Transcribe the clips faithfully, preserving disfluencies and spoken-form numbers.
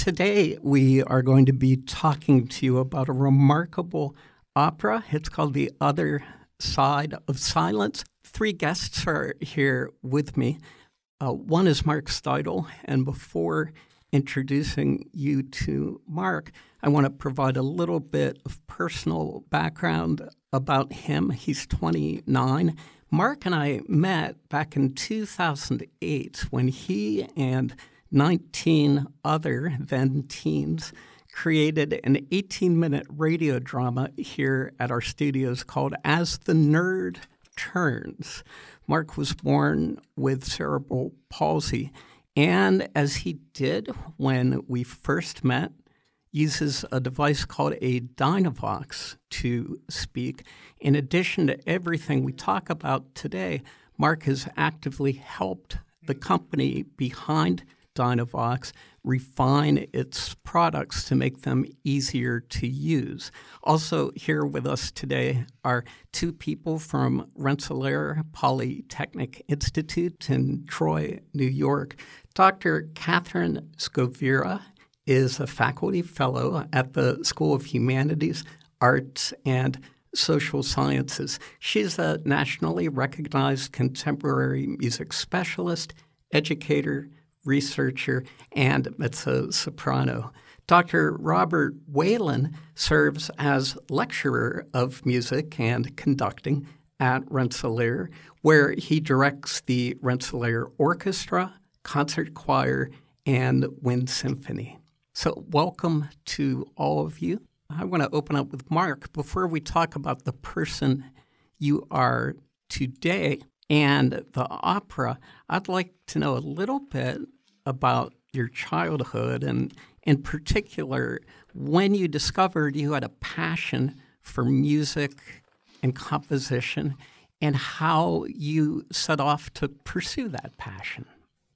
Today, we are going to be talking to you about a remarkable opera. It's called The Other Side of Silence. Three guests are here with me. Uh, one is Mark Steidl, and before introducing you to Mark, I want to provide a little bit of personal background about him. He's twenty-nine. Mark and I met back in two thousand eight when he and nineteen other then teens created an eighteen-minute radio drama here at our studios called As the Nerd Turns. Mark was born with cerebral palsy, and as he did when we first met, uses a device called a Dynavox to speak. In addition to everything we talk about today, Mark has actively helped the company behind Dynavox refine its products to make them easier to use. Also here with us today are two people from Rensselaer Polytechnic Institute in Troy, New York. Doctor Catherine Scovira is a faculty fellow at the School of Humanities, Arts, and Social Sciences. She's a nationally recognized contemporary music specialist, educator, researcher, and mezzo-soprano. Doctor Robert Whalen serves as lecturer of music and conducting at Rensselaer, where he directs the Rensselaer Orchestra, Concert Choir, and Wind Symphony. So welcome to all of you. I want to open up with Mark. Before we talk about the person you are today and the opera, I'd like to know a little bit about your childhood and in particular when you discovered you had a passion for music and composition and how you set off to pursue that passion.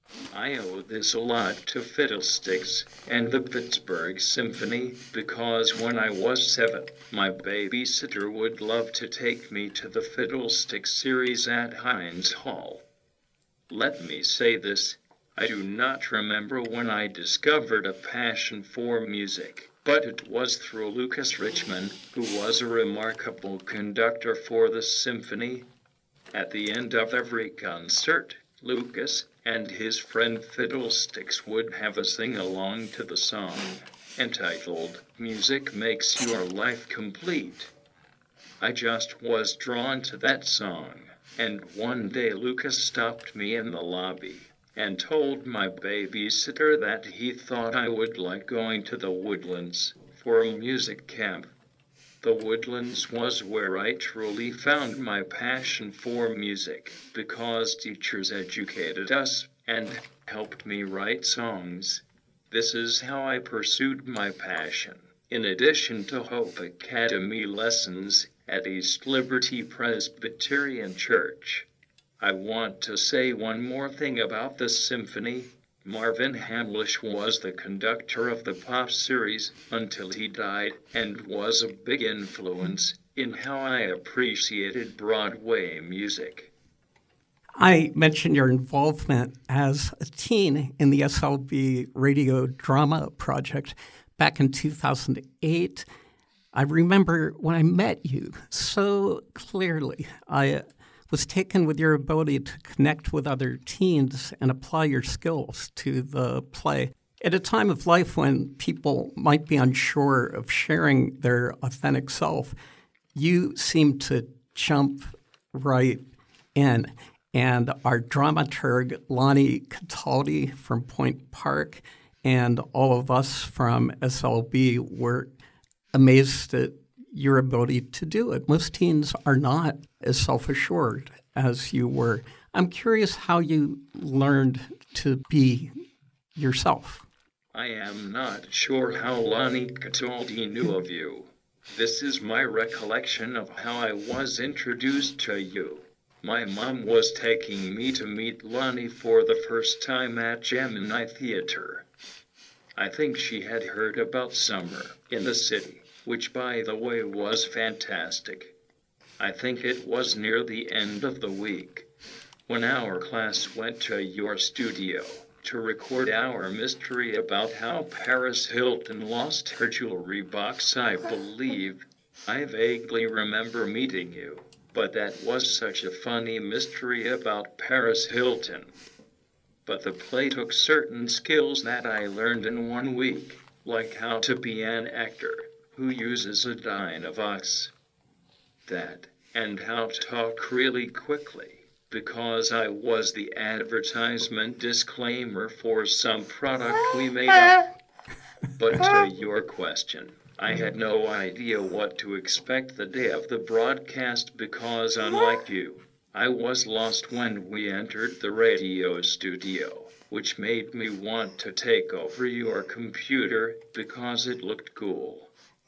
I owe this a lot to Fiddlesticks and the Pittsburgh Symphony because when I was seven, my babysitter would love to take me to the Fiddlesticks series at Heinz Hall. Let me say this, I do not remember when I discovered a passion for music, but it was through Lucas Richmond, who was a remarkable conductor for the symphony. At the end of every concert, Lucas and his friend Fiddlesticks would have a sing-along to the song, entitled Music Makes Your Life Complete. I just was drawn to that song, and one day Lucas stopped me in the lobby and told my babysitter that he thought I would like going to the Woodlands for a music camp. The Woodlands was where I truly found my passion for music because teachers educated us and helped me write songs. This is how I pursued my passion. In addition to Hope Academy lessons at East Liberty Presbyterian Church. I want to say one more thing about the symphony. Marvin Hamlish was the conductor of the pop series until he died and was a big influence in how I appreciated Broadway music. I mentioned your involvement as a teen in the S L B Radio Drama Project back in two thousand eight. I remember when I met you so clearly. I was taken with your ability to connect with other teens and apply your skills to the play. At a time of life when people might be unsure of sharing their authentic self, you seem to jump right in. And our dramaturg, Lonnie Cataldi from Point Park, and all of us from S L B were amazed at your ability to do it. Most teens are not as self-assured as you were. I'm curious how you learned to be yourself. I am not sure how Lonnie Cataldi knew of you. This is my recollection of how I was introduced to you. My mom was taking me to meet Lonnie for the first time at Gemini Theater. I think she had heard about Summer in the City, which by the way was fantastic. I think it was near the end of the week when our class went to your studio to record our mystery about how Paris Hilton lost her jewelry box. I believe I vaguely remember meeting you, but that was such a funny mystery about Paris Hilton. But the play took certain skills that I learned in one week, like how to be an actor who uses a Dynavox. That, and how to talk really quickly, because I was the advertisement disclaimer for some product we made up. But to your question, I had no idea what to expect the day of the broadcast because, unlike you, I was lost when we entered the radio studio, which made me want to take over your computer because it looked cool.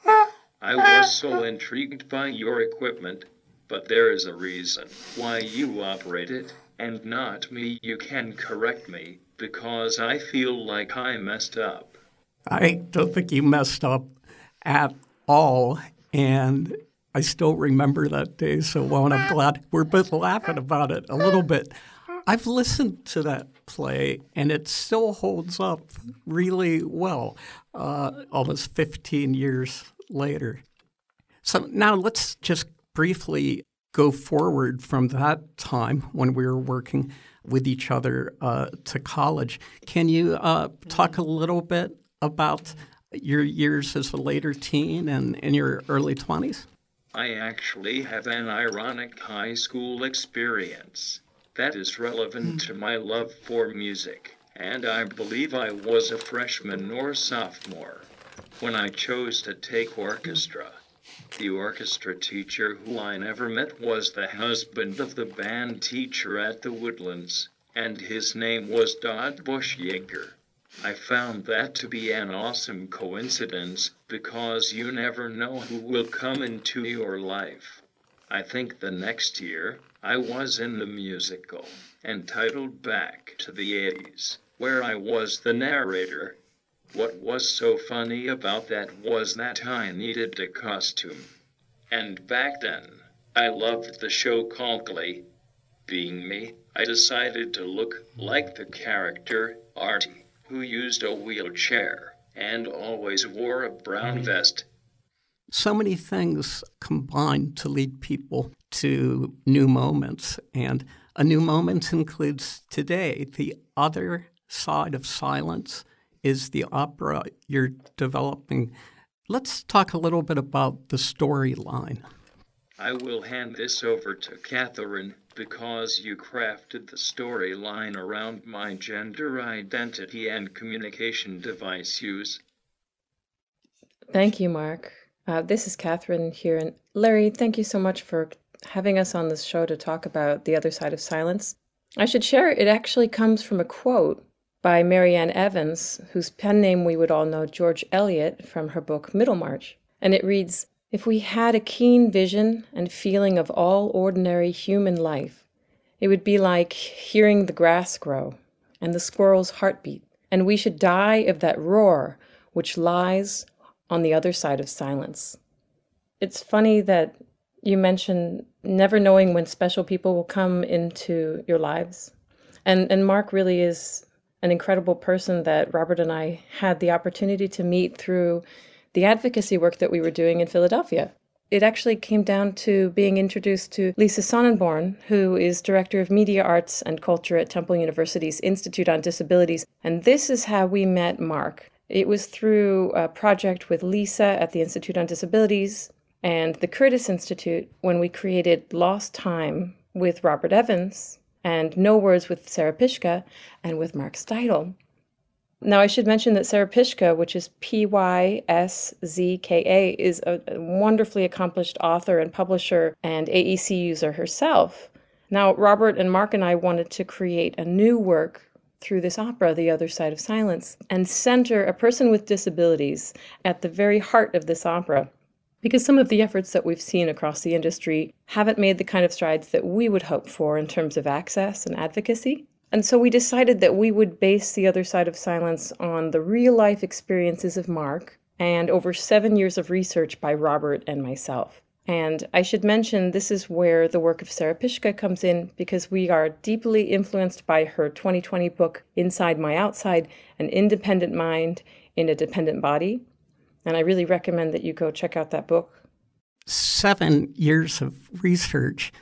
I was so intrigued by your equipment, but there is a reason why you operate it, and not me. You can correct me, because I feel like I messed up. I don't think you messed up at all, and I still remember that day so well, and I'm glad we're both laughing about it a little bit. I've listened to that play, and it still holds up really well, uh, almost fifteen years later. So now let's just briefly go forward from that time when we were working with each other uh, to college. Can you uh, talk a little bit about your years as a later teen and in your early twenties? I actually have an ironic high school experience that is relevant to my love for music, and I believe I was a freshman or sophomore when I chose to take orchestra. The orchestra teacher who I never met was the husband of the band teacher at the Woodlands, and his name was Dodd Bush Yeager. I found that to be an awesome coincidence because you never know who will come into your life. I think the next year I was in the musical entitled Back to the eighties, where I was the narrator. What was so funny about that was that I needed a costume. And back then, I loved the show called Glee. Being me, I decided to look like the character Artie, who used a wheelchair and always wore a brown vest. So many things combine to lead people to new moments, and a new moment includes today. The Other Side of Silence is the opera you're developing. Let's talk a little bit about the storyline. I will hand this over to Catherine because you crafted the storyline around my gender identity and communication device use. Thank you, Mark. Uh, this is Catherine here. And Larry, thank you so much for having us on this show to talk about The Other Side of Silence. I should share it actually comes from a quote by Marianne Evans, whose pen name we would all know, George Eliot, from her book Middlemarch. And it reads, "If we had a keen vision and feeling of all ordinary human life, it would be like hearing the grass grow and the squirrel's heartbeat, and we should die of that roar which lies on the other side of silence." It's funny that you mentioned never knowing when special people will come into your lives. And, and Mark really is an incredible person that Robert and I had the opportunity to meet through the advocacy work that we were doing in Philadelphia. It actually came down to being introduced to Lisa Sonnenborn, who is Director of Media Arts and Culture at Temple University's Institute on Disabilities. And this is how we met Mark. It was through a project with Lisa at the Institute on Disabilities and the Curtis Institute when we created Lost Time with Robert Evans and No Words with Sarah Pishka and with Mark Steidel. Now, I should mention that Sarah Pishka, which is P Y S Z K A, is a wonderfully accomplished author and publisher and A E C user herself. Now, Robert and Mark and I wanted to create a new work through this opera, The Other Side of Silence, and center a person with disabilities at the very heart of this opera. Because some of the efforts that we've seen across the industry haven't made the kind of strides that we would hope for in terms of access and advocacy. And so we decided that we would base The Other Side of Silence on the real-life experiences of Mark and over seven years of research by Robert and myself. And I should mention this is where the work of Sarah Pishka comes in, because we are deeply influenced by her twenty twenty book, Inside My Outside, An Independent Mind in a Dependent Body. And I really recommend that you go check out that book. Seven years of research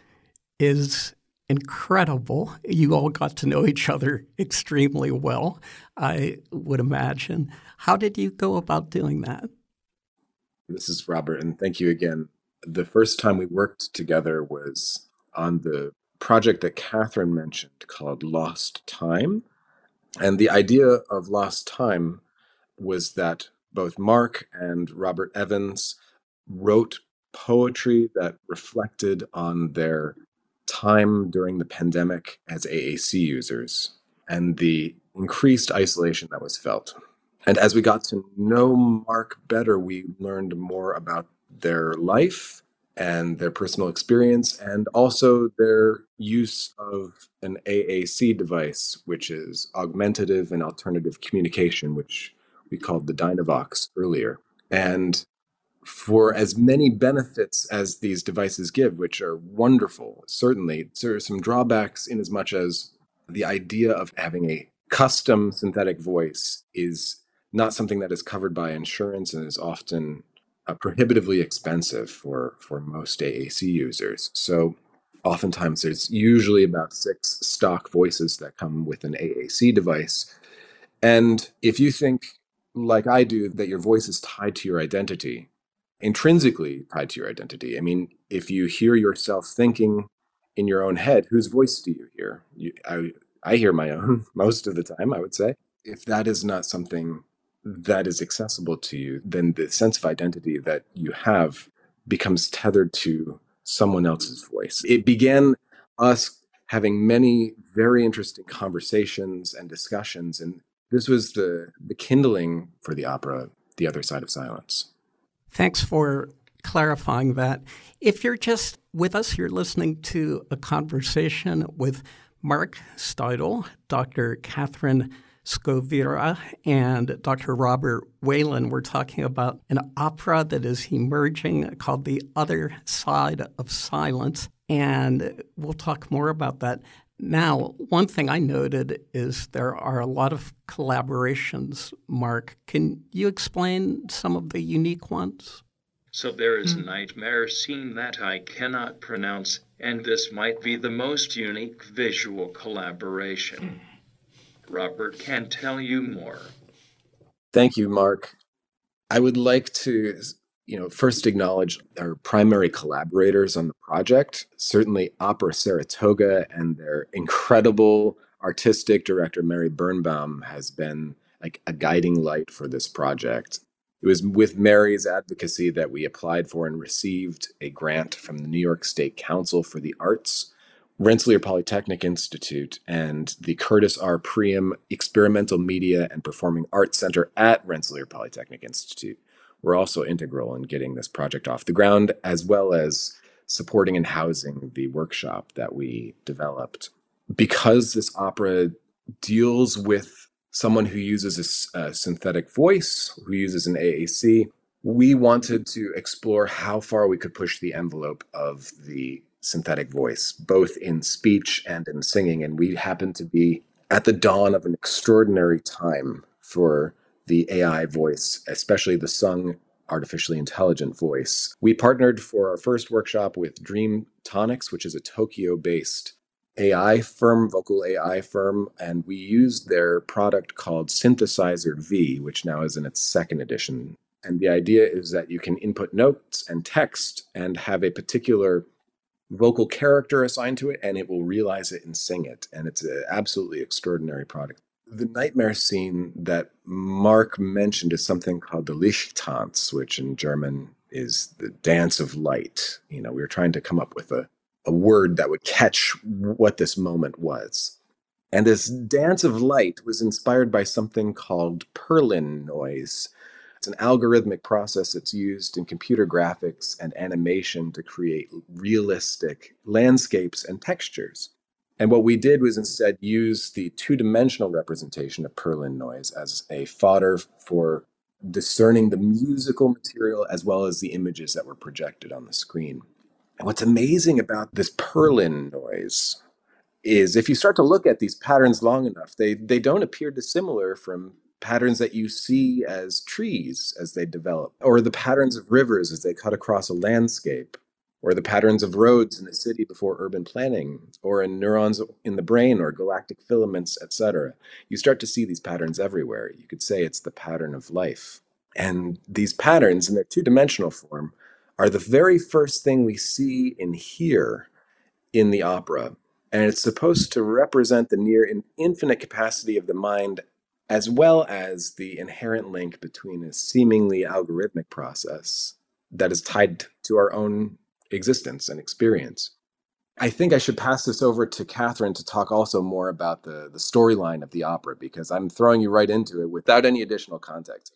is incredible. You all got to know each other extremely well, I would imagine. How did you go about doing that? This is Robert, and thank you again. The first time we worked together was on the project that Catherine mentioned called Lost Time. And the idea of Lost Time was that both Mark and Robert Evans wrote poetry that reflected on their time during the pandemic as A A C users and the increased isolation that was felt. And as we got to know Mark better, we learned more about their life and their personal experience, and also their use of an A A C device, which is augmentative and alternative communication, which we called the Dynavox earlier. And for as many benefits as these devices give, which are wonderful, certainly there are some drawbacks in as much as the idea of having a custom synthetic voice is not something that is covered by insurance and is often uh, prohibitively expensive for, for most A A C users. So oftentimes there's usually about six stock voices that come with an A A C device. And if you think, like I do, that your voice is tied to your identity, intrinsically tied to your identity. I mean, if you hear yourself thinking in your own head, whose voice do you hear? You, I, I hear my own most of the time, I would say. If that is not something that is accessible to you, then the sense of identity that you have becomes tethered to someone else's voice. It began us having many very interesting conversations and discussions, and this was the, the kindling for the opera, The Other Side of Silence. Thanks for clarifying that. If you're just with us, you're listening to a conversation with Mark Steudel, Doctor Catherine Scovira, and Doctor Robert Whalen. We're talking about an opera that is emerging called The Other Side of Silence, and we'll talk more about that. Now, one thing I noted is there are a lot of collaborations, Mark. Can you explain some of the unique ones? So there is a nightmare scene that I cannot pronounce, and this might be the most unique visual collaboration. Robert can tell you more. Thank you, Mark. I would like to, you know, first acknowledge our primary collaborators on the project, certainly Opera Saratoga and their incredible artistic director, Mary Birnbaum, has been like a guiding light for this project. It was with Mary's advocacy that we applied for and received a grant from the New York State Council for the Arts, Rensselaer Polytechnic Institute, and the Curtis R. Priam Experimental Media and Performing Arts Center at Rensselaer Polytechnic Institute were also integral in getting this project off the ground, as well as supporting and housing the workshop that we developed. Because this opera deals with someone who uses a, a synthetic voice, who uses an A A C, we wanted to explore how far we could push the envelope of the synthetic voice, both in speech and in singing. And we happened to be at the dawn of an extraordinary time for the A I voice, especially the sung artificially intelligent voice. We partnered for our first workshop with Dream Tonics, which is a Tokyo-based A I firm, vocal A I firm, and we used their product called Synthesizer V, which now is in its second edition. And the idea is that you can input notes and text and have a particular vocal character assigned to it, and it will realize it and sing it. And it's an absolutely extraordinary product. The nightmare scene that Mark mentioned is something called the Lichttanz, which in German is the dance of light. You know, we were trying to come up with a, a word that would catch what this moment was. And this dance of light was inspired by something called Perlin noise. It's an algorithmic process that's used in computer graphics and animation to create realistic landscapes and textures. And what we did was instead use the two-dimensional representation of Perlin noise as a fodder for discerning the musical material as well as the images that were projected on the screen. And what's amazing about this purlin noise is if you start to look at these patterns long enough, they, they don't appear dissimilar from patterns that you see as trees as they develop, or the patterns of rivers as they cut across a landscape, or the patterns of roads in a city before urban planning, or in neurons in the brain, or galactic filaments, et cetera. You start to see these patterns everywhere. You could say it's the pattern of life. And these patterns, in their two-dimensional form, are the very first thing we see and hear in the opera. And it's supposed to represent the near infinite capacity of the mind, as well as the inherent link between a seemingly algorithmic process that is tied to our own existence and experience. I think I should pass this over to Catherine to talk also more about the, the storyline of the opera, because I'm throwing you right into it without any additional context.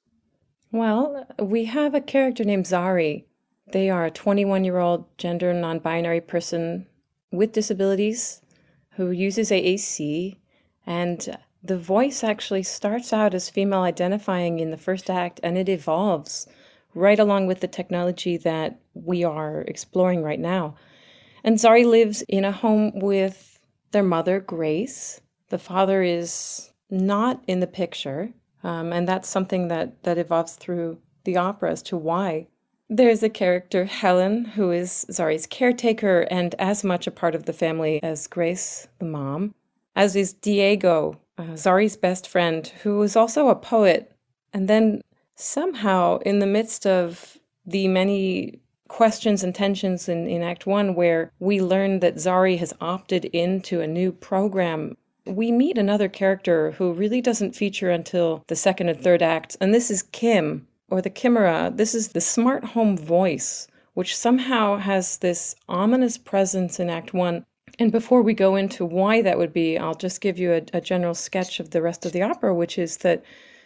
Well, we have a character named Zari. They are a twenty-one-year-old gender non-binary person with disabilities who uses A A C, and the voice actually starts out as female identifying in the first act, and it evolves right along with the technology that we are exploring right now. And Zari lives in a home with their mother, Grace. The father is not in the picture, um, and that's something that, that evolves through the opera as to why. There's a character, Helen, who is Zari's caretaker and as much a part of the family as Grace, the mom, as is Diego, uh, Zari's best friend, who is also a poet. And then somehow, in the midst of the many questions and tensions in, in Act One, where we learn that Zari has opted into a new program, we meet another character who really doesn't feature until the second and third acts, and this is Kim, or the Chimera. This is the smart home voice, which somehow has this ominous presence in Act One. And before we go into why that would be, I'll just give you a, a general sketch of the rest of the opera, which is that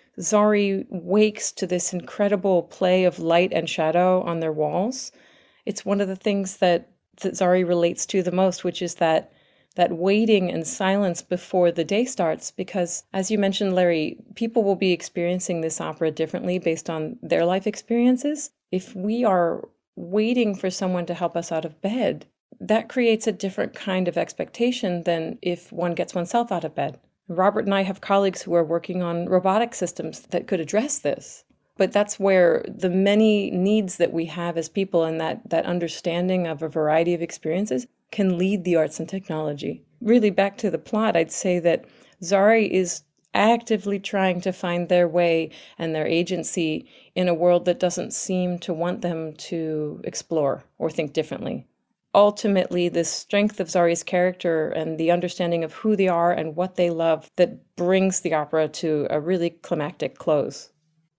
Zari wakes to this incredible play of light and shadow on their walls. It's one of the things that, that Zari relates to the most, which is that that waiting and silence before the day starts, because as you mentioned, Larry, people will be experiencing this opera differently based on their life experiences. If we are waiting for someone to help us out of bed, that creates a different kind of expectation than if one gets oneself out of bed. Robert and I have colleagues who are working on robotic systems that could address this. But that's where the many needs that we have as people and that, that understanding of a variety of experiences can lead the arts and technology. Really, back to the plot, I'd say that Zari is actively trying to find their way and their agency in a world that doesn't seem to want them to explore or think differently. Ultimately, the strength of Zari's character and the understanding of who they are and what they love that brings the opera to a really climactic close.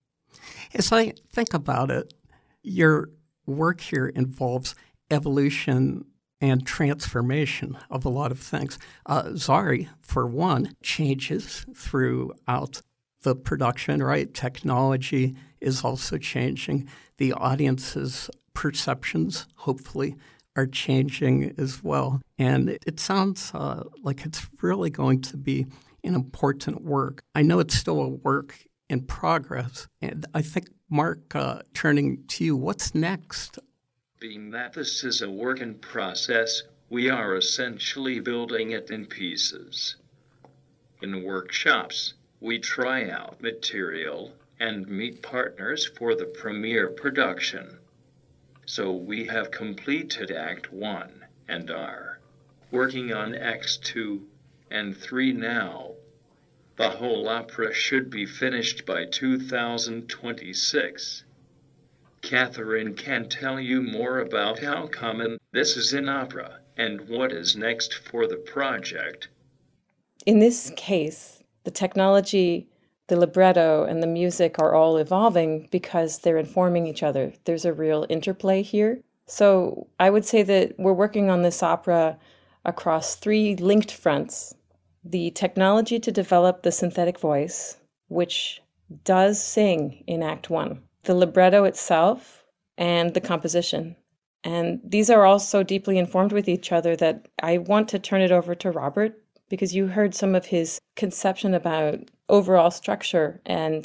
As I think about it, your work here involves evolution and transformation of a lot of things. Uh, Zari, for one, changes throughout the production, right? Technology is also changing. The audience's perceptions, hopefully, are changing as well. And it, it sounds uh, like it's really going to be an important work. I know it's still a work in progress. And I think, Mark, uh, turning to you, what's next? Being that this is a work in process, we are essentially building it in pieces. In workshops, we try out material and meet partners for the premiere production. So we have completed Act One and are working on Acts Two and Three now. The whole opera should be finished by two thousand twenty-six. Catherine can tell you more about how common this is in opera and what is next for the project. In this case, the technology, the libretto, and the music are all evolving because they're informing each other. There's a real interplay here. So I would say that we're working on this opera across three linked fronts. The technology to develop the synthetic voice, which does sing in Act One. The libretto itself, and the composition. And these are all so deeply informed with each other that I want to turn it over to Robert, because you heard some of his conception about overall structure and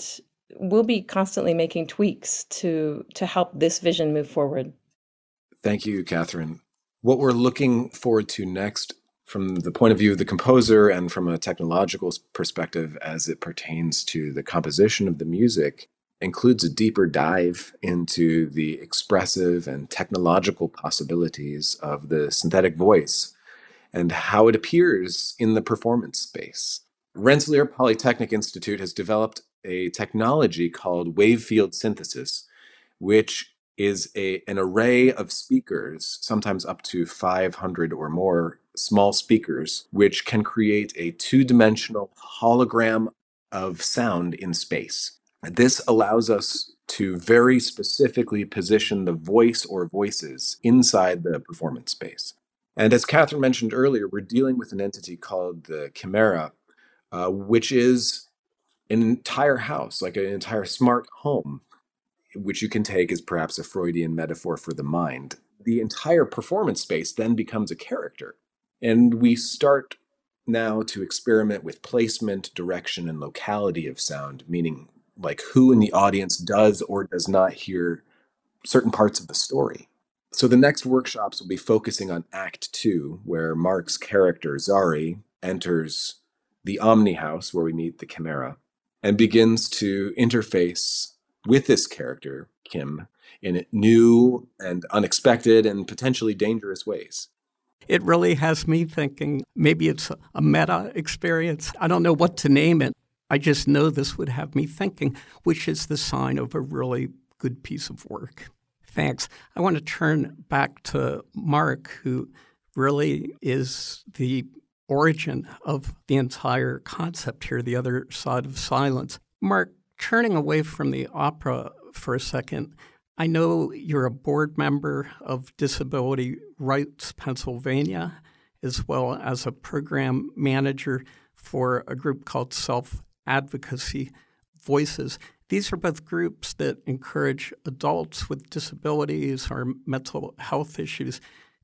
we'll be constantly making tweaks to to help this vision move forward. Thank you, Catherine. What we're looking forward to next, from the point of view of the composer and from a technological perspective as it pertains to the composition of the music, includes a deeper dive into the expressive and technological possibilities of the synthetic voice and how it appears in the performance space. Rensselaer Polytechnic Institute has developed a technology called wave field synthesis, which is a, an array of speakers, sometimes up to five hundred or more small speakers, which can create a two-dimensional hologram of sound in space. This allows us to very specifically position the voice or voices inside the performance space. And as Catherine mentioned earlier, we're dealing with an entity called the Chimera, uh, which is an entire house, like an entire smart home, which you can take as perhaps a Freudian metaphor for the mind. The entire performance space then becomes a character. And we start now to experiment with placement, direction, and locality of sound, meaning like who in the audience does or does not hear certain parts of the story. So the next workshops will be focusing on Act Two, where Mark's character, Zari, enters the Omni House, where we meet the Chimera, and begins to interface with this character, Kim, in new and unexpected and potentially dangerous ways. It really has me thinking maybe it's a meta experience. I don't know what to name it. I just know this would have me thinking, which is the sign of a really good piece of work. Thanks. I want to turn back to Mark, who really is the origin of the entire concept here, the other side of silence. Mark, turning away from the opera for a second, I know you're a board member of Disability Rights Pennsylvania, as well as a program manager for a group called Self-Advocacy Voices. These are both groups that encourage adults with disabilities or mental health issues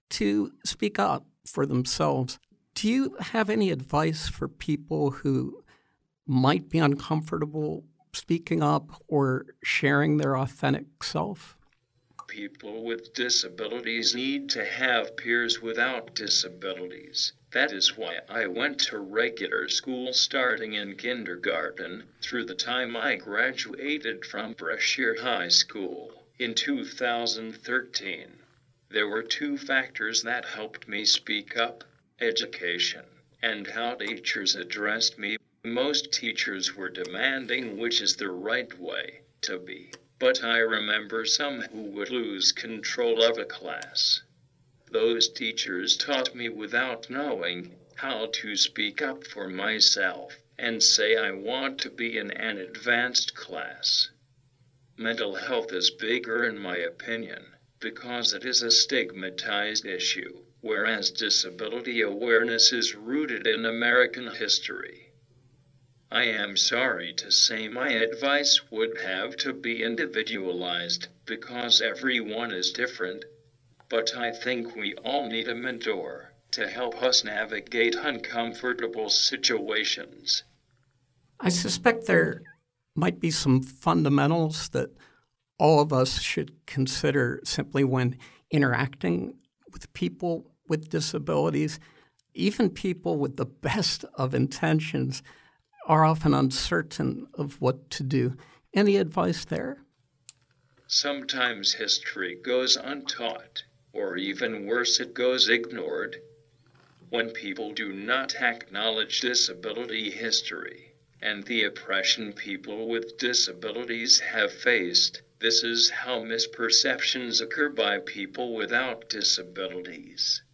to speak up for themselves. Do you have any advice for people who might be uncomfortable speaking up or sharing their authentic self? People with disabilities need to have peers without disabilities. That is why I went to regular school starting in kindergarten through the time I graduated from Brashear High School in two thousand thirteen. There were two factors that helped me speak up: education and how teachers addressed me. Most teachers were demanding, which is the right way to be. But I remember some who would lose control of a class. Those teachers taught me without knowing how to speak up for myself and say I want to be in an advanced class. Mental health is bigger, in my opinion, because it is a stigmatized issue, whereas disability awareness is rooted in American history. I am sorry to say my advice would have to be individualized because everyone is different. But I think we all need a mentor to help us navigate uncomfortable situations. I suspect there might be some fundamentals that all of us should consider simply when interacting with people with disabilities. Even people with the best of intentions are often uncertain of what to do. Any advice there? Sometimes history goes untaught, or even worse, it goes ignored. When people do not acknowledge disability history and the oppression people with disabilities have faced, this is how misperceptions occur by people without disabilities.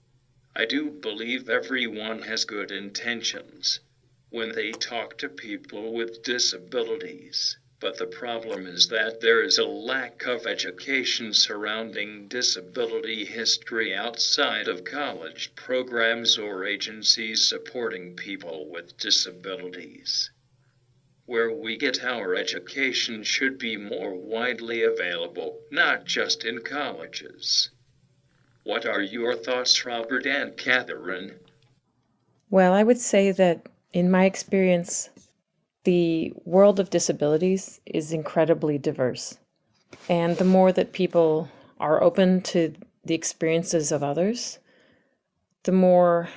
I do believe everyone has good intentions when they talk to people with disabilities. But the problem is that there is a lack of education surrounding disability history outside of college programs or agencies supporting people with disabilities. Where we get our education should be more widely available, not just in colleges. What are your thoughts, Robert and Catherine? Well, I would say that in my experience, the world of disabilities is incredibly diverse. And the more that people are open to the experiences of others, the more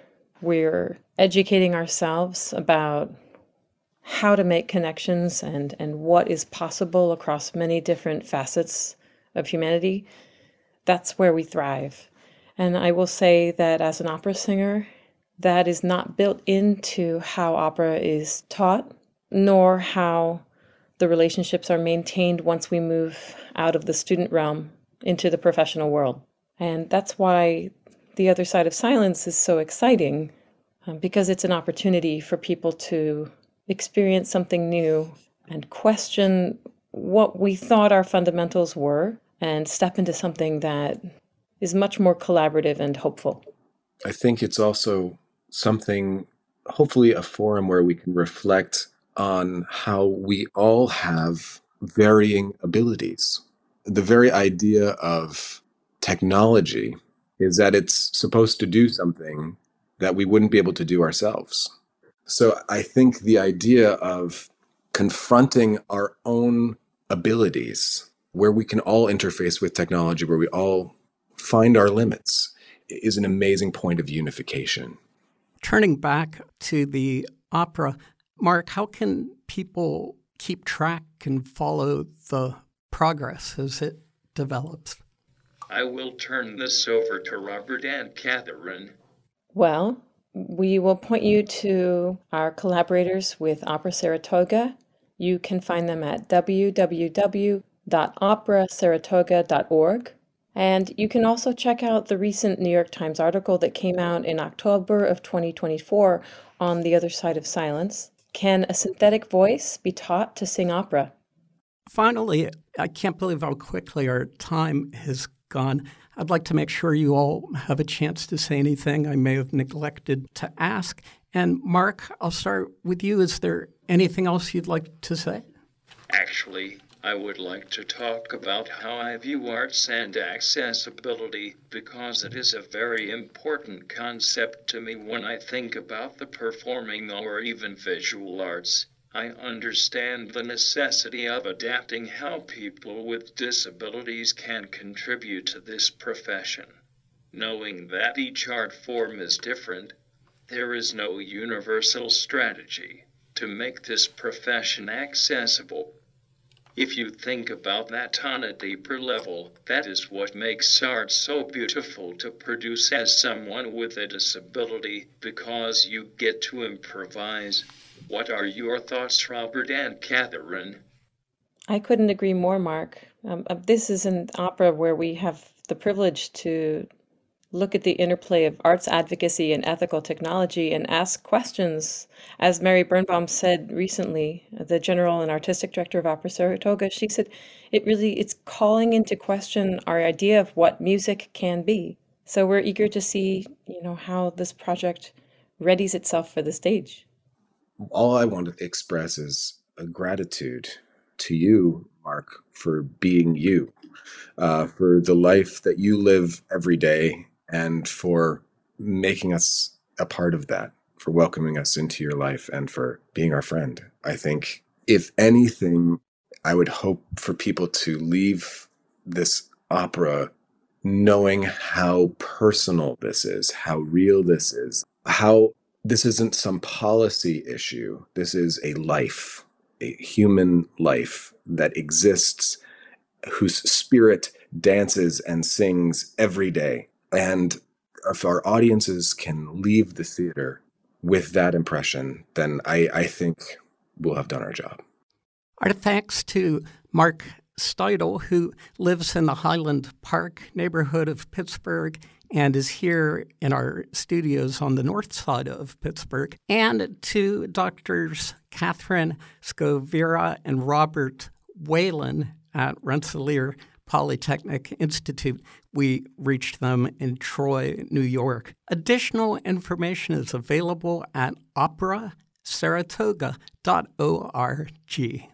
we're educating ourselves about how to make connections and, and what is possible across many different facets of humanity. That's where we thrive. And I will say that as an opera singer, that is not built into how opera is taught, nor how the relationships are maintained once we move out of the student realm into the professional world. And that's why The Other Side of Silence is so exciting, um, because it's an opportunity for people to experience something new and question what we thought our fundamentals were and step into something that is much more collaborative and hopeful. I think it's also something, hopefully a forum where we can reflect on how we all have varying abilities. The very idea of technology is that it's supposed to do something that we wouldn't be able to do ourselves. So I think the idea of confronting our own abilities, where we can all interface with technology, where we all find our limits, is an amazing point of unification. Turning back to the opera, Mark, how can people keep track and follow the progress as it develops? I will turn this over to Robert and Catherine. Well, we will point you to our collaborators with Opera Saratoga. You can find them at w w w dot opera saratoga dot org. And you can also check out the recent New York Times article that came out in October of twenty twenty-four on The Other Side of Silence. Can a synthetic voice be taught to sing opera? Finally, I can't believe how quickly our time has gone. I'd like to make sure you all have a chance to say anything I may have neglected to ask. And Mark, I'll start with you. Is there anything else you'd like to say? Actually, I would like to talk about how I view arts and accessibility, because it is a very important concept to me when I think about the performing or even visual arts. I understand the necessity of adapting how people with disabilities can contribute to this profession. Knowing that each art form is different, there is no universal strategy to make this profession accessible. If you think about that on a deeper level, that is what makes art so beautiful to produce as someone with a disability, because you get to improvise. What are your thoughts, Robert and Catherine? I couldn't agree more, Mark. Um, uh, this is an opera where we have the privilege to look at the interplay of arts advocacy and ethical technology and ask questions. As Mary Birnbaum said recently, the general and artistic director of Opera Saratoga, she said, it really, it's calling into question our idea of what music can be. So we're eager to see, you know, how this project readies itself for the stage. All I want to express is a gratitude to you, Mark, for being you, uh, for the life that you live every day, and for making us a part of that, for welcoming us into your life, and for being our friend. I think, if anything, I would hope for people to leave this opera knowing how personal this is, how real this is, how this isn't some policy issue. This is a life, a human life that exists, whose spirit dances and sings every day. And if our audiences can leave the theater with that impression, then I, I think we'll have done our job. Our thanks to Mark Steudel, who lives in the Highland Park neighborhood of Pittsburgh and is here in our studios on the north side of Pittsburgh, and to Doctors Catherine Scovira and Robert Whalen at Rensselaer Polytechnic Institute. We reached them in Troy, New York. Additional information is available at opera saratoga dot org.